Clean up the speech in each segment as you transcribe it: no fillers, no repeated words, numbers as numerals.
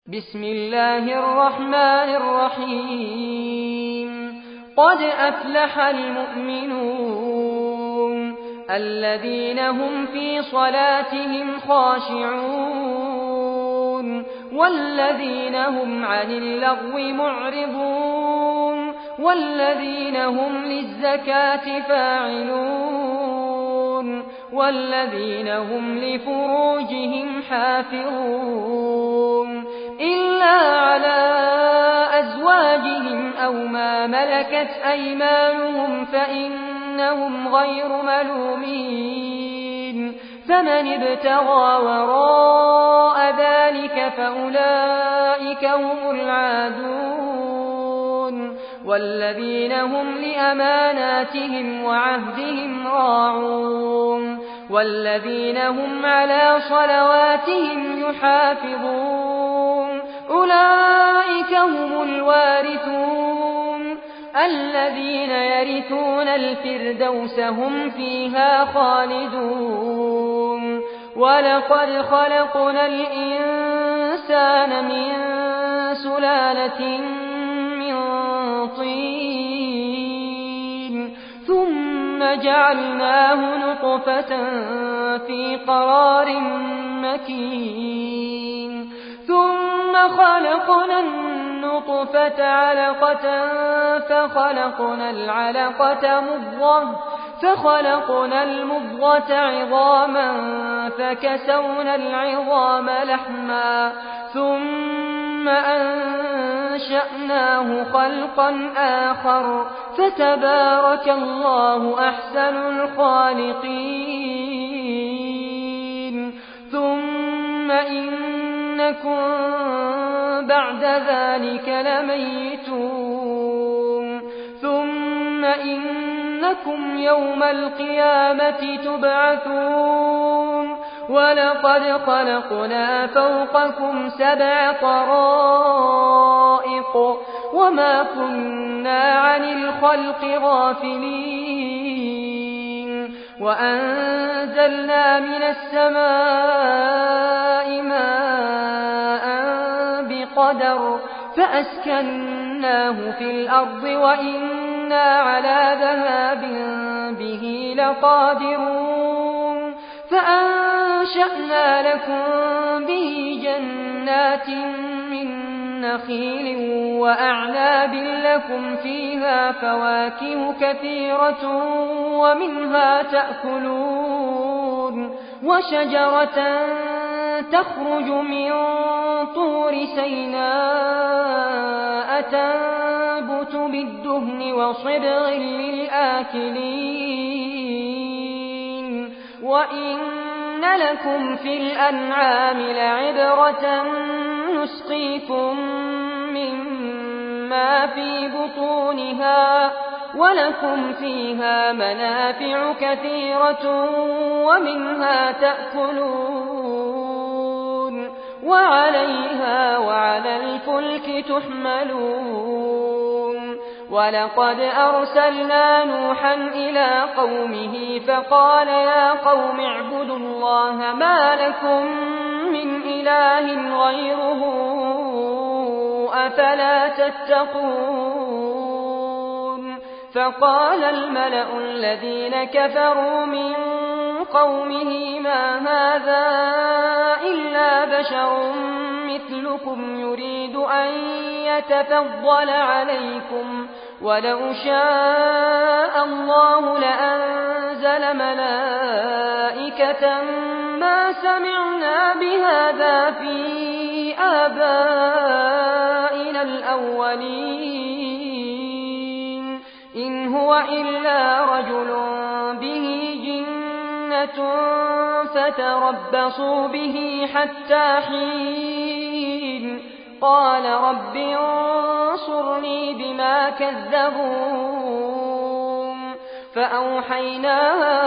بسم الله الرحمن الرحيم قد أفلح المؤمنون الذين هم في صلاتهم خاشعون والذين هم عن اللغو معرضون والذين هم للزكاة فاعلون والذين هم لفروجهم حافظون إلا على أزواجهم أو ما ملكت أيمانهم فإنهم غير ملومين فمن ابتغى وراء ذلك فأولئك هم العادون والذين هم لأماناتهم وعهدهم راعون والذين هم على صلواتهم يحافظون أولئك هم الوارثون الذين يرثون الفردوس هم فيها خالدون ولقد خلقنا الإنسان من سلالة من طين ثم جعلناه نطفة في قرار مكين ثم خلقنا النطفة علقة فخلقنا العلقة مضغة فخلقنا المضغة عظاما فكسونا العظام لحما ثم أنشأناه خلقا آخر فتبارك الله أحسن الخالقين ثم إنكم بعد ذلك لميتون ثم إنكم يوم القيامة تبعثون ولقد خلقنا فوقكم 7 طرائق وما كنا عن الخلق غافلين وأنزلنا من السماء ماء بقدر فأسكناه في الأرض وإنا على ذهاب به لقادرون فأنشأنا لكم به جنات من نخيل وأعناب لكم فيها فواكه كثيرة ومنها تأكلون وشجرة تخرج من طور سيناء تنبت بالدهن وصبغ للآكلين وإن لكم في الأنعام لعبرة نسقيكم مما في بطونها ولكم فيها منافع كثيرة ومنها تأكلون وعليها وعلى الفلك تحملون ولقد أرسلنا نوحا إلى قومه فقال يا قوم اعبدوا الله ما لكم من إله غيره أفلا تتقون فقال الملأ الذين كفروا من قومه ما هذا إلا بشر مثلكم يريد أن يتفضل عليكم ولو شاء الله لأنزل ملائكة ما سمعنا بهذا في آبائنا الأولين إن هو إلا رجل به جنة فتربصوا به حتى حين قال رب انصرني بما كذبون فأوحينا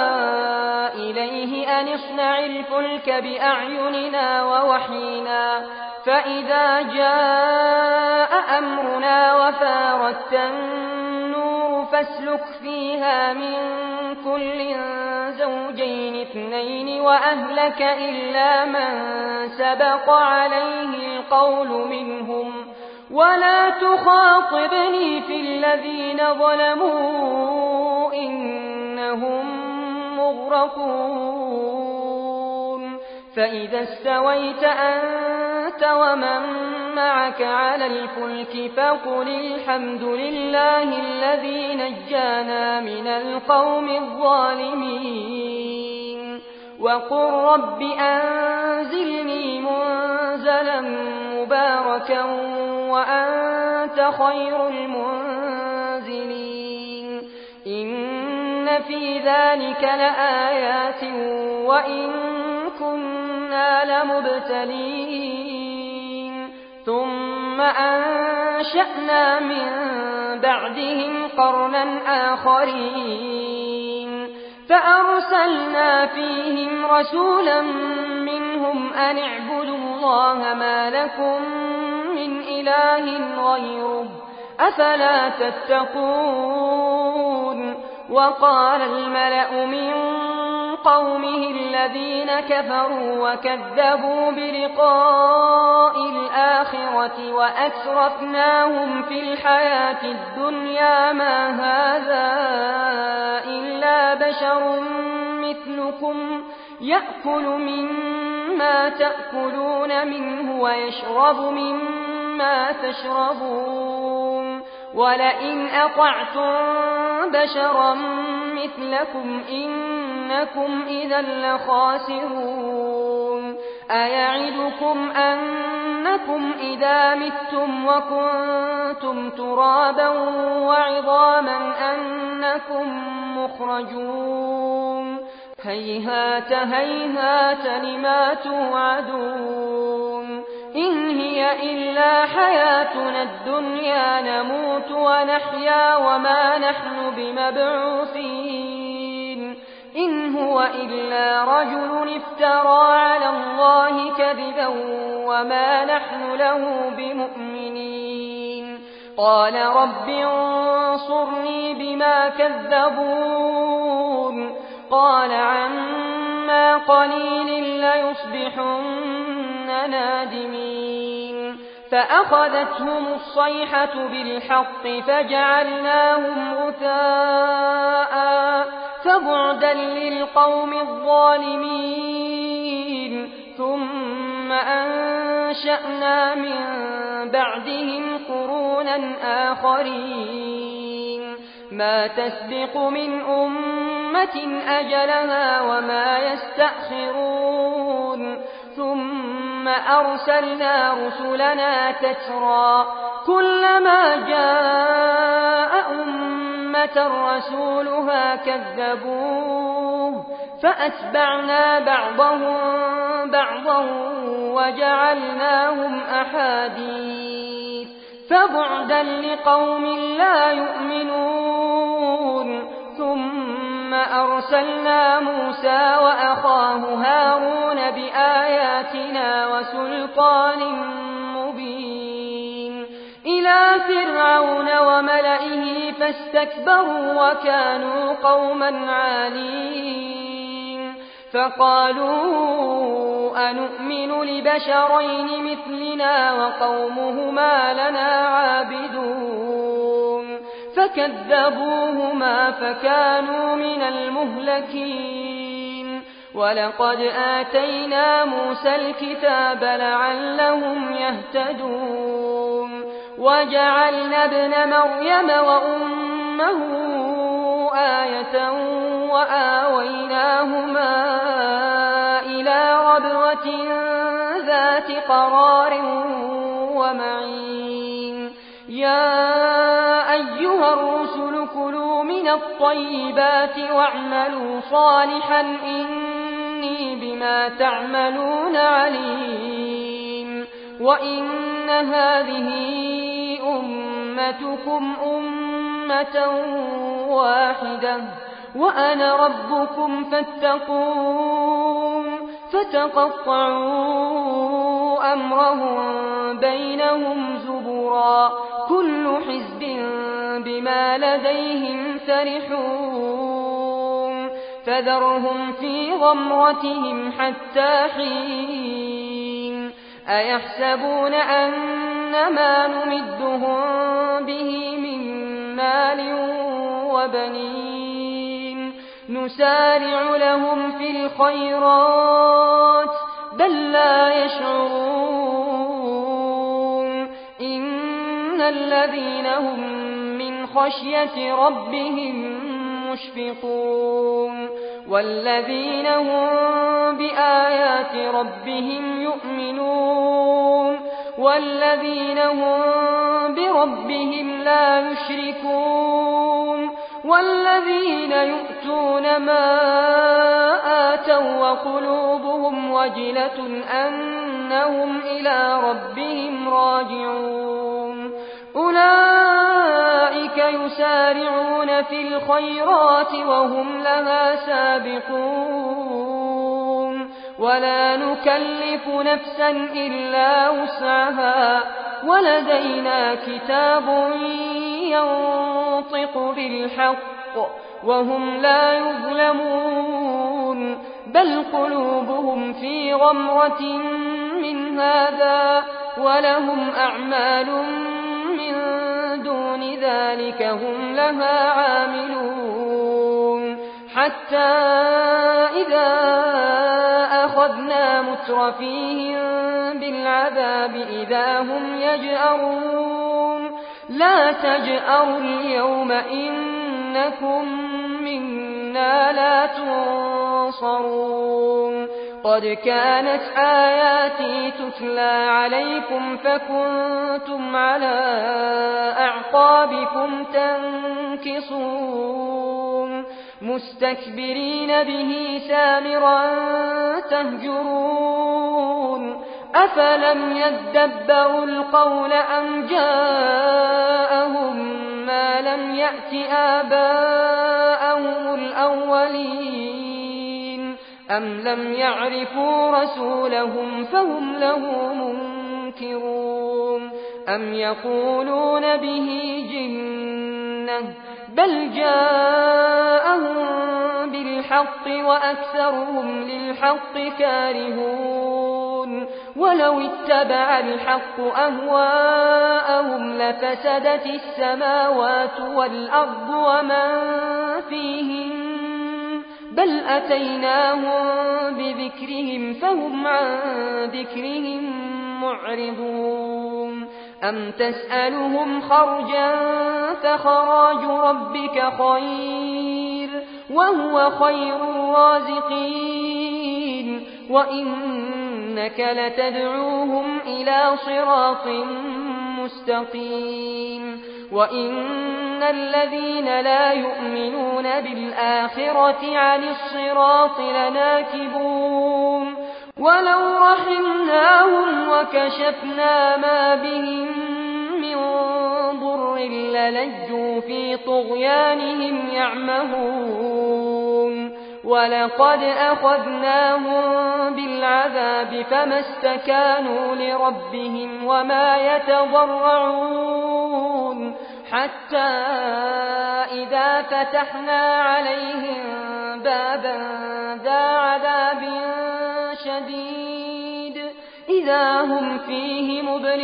إليه أن اصنع الفلك بأعيننا ووحينا فإذا جاء أمرنا وفارت النور فاسلك فيها من كل زوجين 2 وأهلك إلا من سبق عليه القول منهم ولا تخاطبني في الذين ظلموا إنهم مغرقون فإذا استويت أنت ومن معك على الفلك فقل الحمد لله الذي نجانا من القوم الظالمين وقل رب أنزلني منزلا مباركا وأنت خير المنزلين إن في ذلك لآيات وإن كنا لمبتلين ثم أنشأنا من بعدهم قرنا آخرين فأرسلنا فيهم رسولا منهم أن اعبدوا الله ما لكم من إله غيره أفلا تتقون وقال الملأ من قومه الذين كفروا وكذبوا بلقاء الآخرة وأسرفناهم في الحياة الدنيا ما هذا إلا بشر مثلكم يأكل مما تأكلون منه ويشرب مما تشربون ولئن أطعتم بشرا مثلكم إنكم إذا لخاسرون أيعدكم أنكم إذا متم وكنتم ترابا وعظاما أنكم مخرجون هيهات هيهات لما توعدون إن هي إلا حياتنا الدنيا نموت ونحيا وما نحن بمبعوثين إن هو إلا رجل افترى على الله كذبا وما نحن له بمؤمنين قال رب انصرني بما كذبون قال عما قليل ليصبحن نادمين فأخذتهم الصيحة بالحق فجعلناهم غثاء فبعدا للقوم الظالمين ثم أنشأنا من بعدهم قرونا آخرين ما تسبق من أمة أجلها وما يستأخرون ثم أرسلنا رسلنا تترى كلما جاء أمة رسولها كذبوه فأتبعنا بعضهم بعضا وجعلناهم أحاديث فبعدا لقوم لا يؤمنون ثم أرسلنا موسى وأخاه هارون بآياتنا وسلطان مبين إلى فرعون وملئه فاستكبروا وكانوا قوما عالين فقالوا أنؤمن لبشرين مثلنا وقومهما لنا عابدون فكذبوهما فكانوا من المهلكين ولقد آتينا موسى الكتاب لعلهم يهتدون وجعلنا ابن مريم وأمه آية وآويناهما إلى ربوة ذات قرار ومعين يا أيها الرسل كلوا من الطيبات واعملوا صالحا إني بما تعملون عليم وإن هذه أمتكم أمة واحدة وأنا ربكم فاتقون فتقطعوا أمرهم بينهم زبرا كل حزب بما لديهم فرحون فذرهم في غمرتهم حتى حين أيحسبون أنما نمدهم به من مال وبنين نسارع لهم في الخيرات بل لا يشعرون إن الذين هم من خشية ربهم مشفقون والذين هم بآيات ربهم يؤمنون والذين هم بربهم لا يشركون والذين يؤتون ما آتوا وقلوبهم وجلة أنهم إلى ربهم راجعون أولئك يسارعون في الخيرات وهم لها سابقون ولا نكلف نفسا إلا وسعها ولدينا كتاب ينطق بالحق وهم لا يظلمون بل قلوبهم في غمرة من هذا ولهم أعمال من دون ذلك هم لها عاملون حتى إذا أخذنا مترفيهم بالعذاب إذا هم يجأرون لا تجأروا اليوم إنكم منا لا تنصرون قد كانت آياتي تتلى عليكم فكنتم على أعقابكم تنكصون مستكبرين به سامرا تهجرون أفلم يدبروا القول أم جاءهم ما لم يأت آباءهم الأولين أم لم يعرفوا رسولهم فهم له منكرون أم يقولون به جنة بل جاءهم بالحق وأكثرهم للحق كارهون ولو اتبع الحق أهواءهم لفسدت السماوات والأرض ومن فيهن بل أتيناهم بذكرهم فهم عن ذكرهم معرضون أم تسألهم خرجا فخراج ربك خير وهو خير الرازقين وإنك لتدعوهم إلى صراط مستقيم وإن الذين لا يؤمنون بالآخرة عن الصراط لناكبون ولو رحمناهم وكشفنا ما بهم من ضر للجوا في طغيانهم يعمهون ولقد أخذناهم بالعذاب فما استكانوا لربهم وما يتضرعون حتى إذا فتحنا عليهم بابا ذا عذاب شديد إذا هم فيه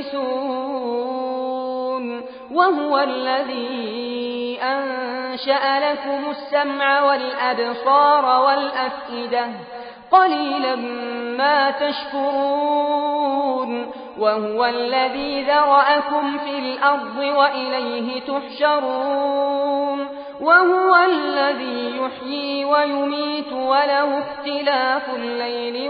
مبلسون وهو الذي أنشأ لكم السمع والأبصار والأفئدة قليلا ما تشكرون وهو الذي ذرأكم في الأرض وإليه تحشرون وهو الذي يحيي ويميت وله اختلاف الليل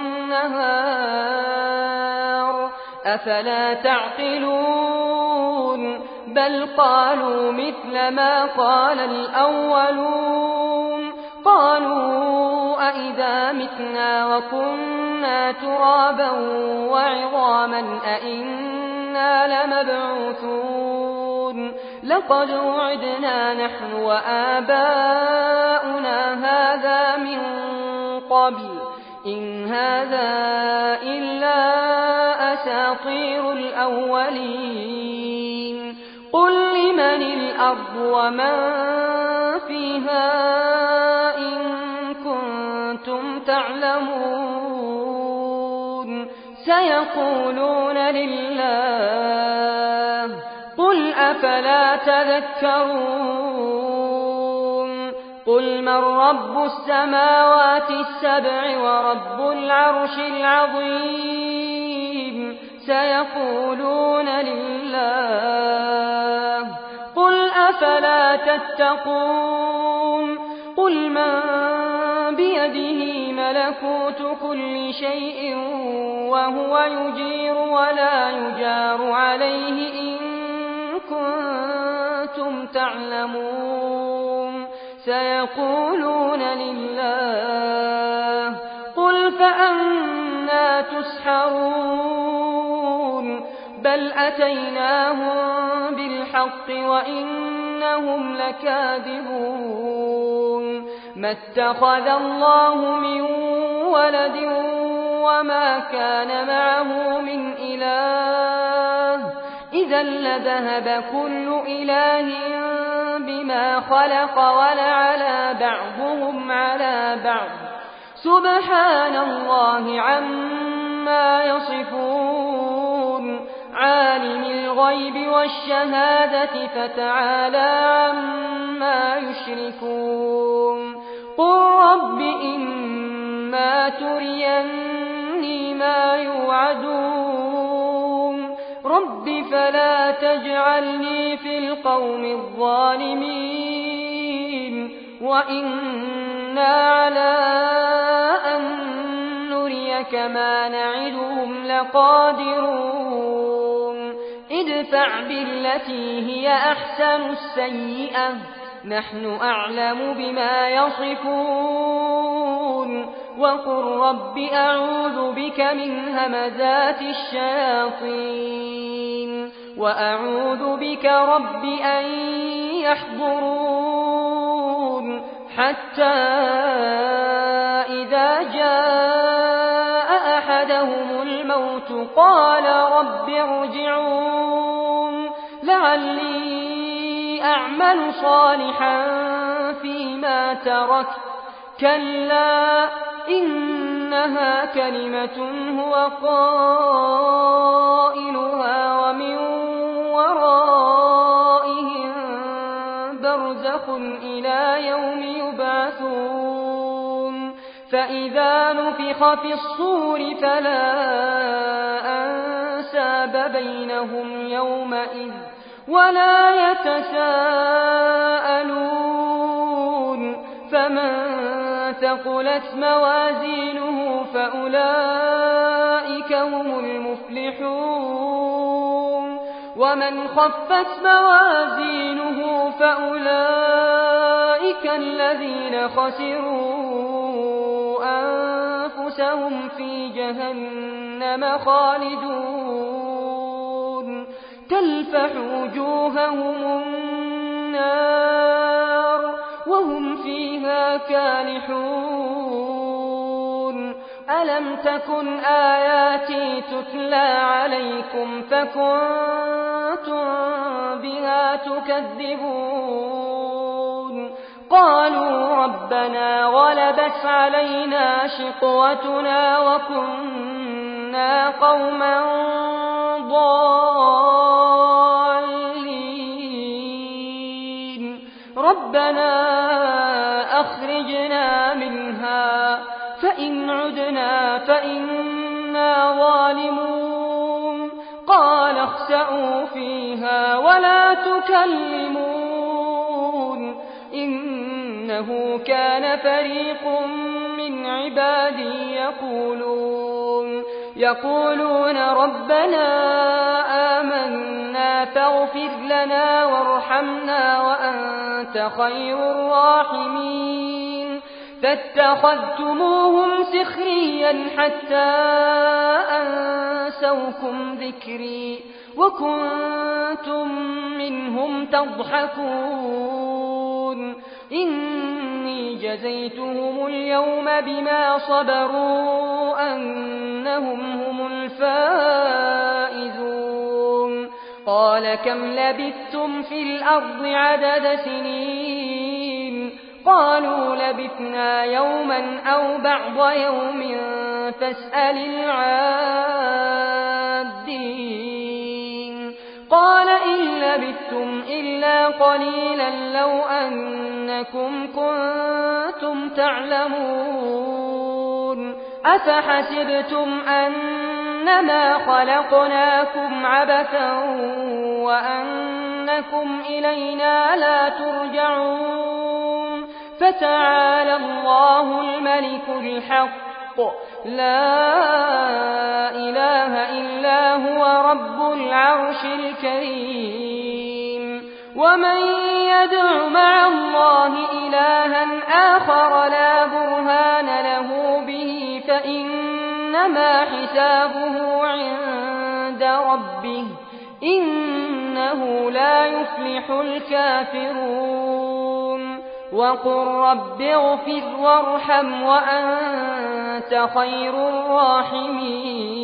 والنهار أفلا تعقلون بل قالوا مثل ما قال الأولون قالوا أئذا متنا وكنا ترابا وعظاما أئنا لمبعوثون لقد وعدنا نحن وآباؤنا هذا من قبل إن هذا إلا أساطير الأولين قل لمن الأرض ومن فيها إن كنتم تعلمون سيقولون لله قل أفلا تذكرون قل من رب السماوات السبع ورب العرش العظيم سيقولون لله قل أفلا تتقون قل من بيده ملكوت كل شيء وهو يجير ولا يجار عليه إن كنتم تعلمون سيقولون لله قل فأنى تسحرون بل أتيناهم بالحق وإنهم لكاذبون ما اتخذ الله من ولد وما كان معه من إله إذا لذهب كل إله بما خلق ولعلى بعضهم على بعض سبحان الله عما يصفون عالم الغيب والشهادة فتعالى عما يشركون قل رب إما تريني ما يوعدون رب فلا تجعلني في القوم الظالمين وإنا على أن نريك ما نعدهم لقادرون ادفع بالتي هي أحسن السيئة نحن أعلم بما يصفون وقل رب أعوذ بك من همزات الشياطين وأعوذ بك رب أن يحضرون حتى إذا جاء أحدهم الموت قال رب ارجعون لعلي أعمل صالحا فيما تركت كلا إنها كلمة هو قائلها ومن ورائهم برزخ إلى يوم يبعثون فإذا نفخ في الصور فلا أنساب بينهم يومئذ ولا يتساءلون فمن ثقلت موازينه فأولئك هم المفلحون ومن خفت موازينه فأولئك الذين خسروا أنفسهم في جهنم خالدون تلفح وجوههم النار وهم فيها كالحون ألم تكن آياتي تتلى عليكم فكنتم بها تكذبون قالوا ربنا غلبت علينا شقوتنا وكنا قوما ضالين ربنا أخرجنا منها فإن عدنا فإنا ظالمون قال اخسئوا فيها ولا تكلمون إنه كان فريق من عبادي يقولون ربنا آمنا فاغفر لنا وارحمنا وأنت خير الراحمين فاتخذتموهم سخريا حتى أنسوكم ذكري وكنتم منهم تضحكون إني جزيتهم اليوم بما صبروا أنهم هم الفائزون قال كم لبثتم في الأرض عدد سنين قالوا لبثنا يوما أو بعض يوم فاسأل العادين قال إن لبثتم إلا قليلا لو أنكم كنتم تعلمون أفحسبتم أنما خلقناكم عبثا وأنكم إلينا لا ترجعون فتعالى الله الملك الحق لا إله إلا هو رب العرش الكريم ومن يدع مع الله إلها آخر لا برهان له به فإنما حسابه عند ربه إنه لا يفلح الكافرون وقل رب اغفر وارحم وأنت خير الراحمين